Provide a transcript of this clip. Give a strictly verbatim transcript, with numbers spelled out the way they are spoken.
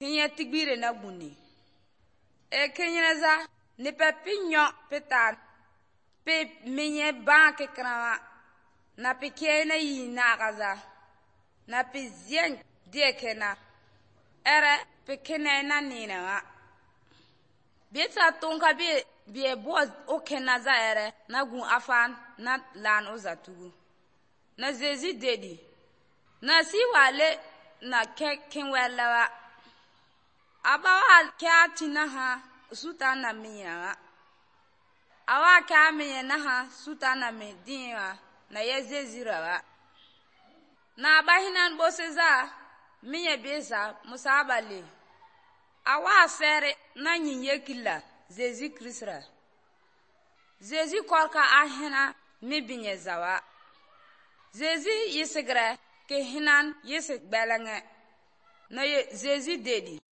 Kenya tigbire na guni. E kenya za ne pe pinyo petan pe menye ban ke krawa na pe kena yi na gaza na pe zien de kena ere pe kena na nina wa beta tonka be be boz o kena za ere na gun afan na lan o za tugu na zezi dedi na si wale na ke kenwela wa abawa kyati na ha suta na miya awa ka miya na ha suta na me dinwa na yeze zirawa na abahinan boseza miya beza musabale awa fere na nyinye kila zezi krisra zezi korka ahina mi binye zawa zezi yisigre ke hinan yisig belange na ye zezi dedi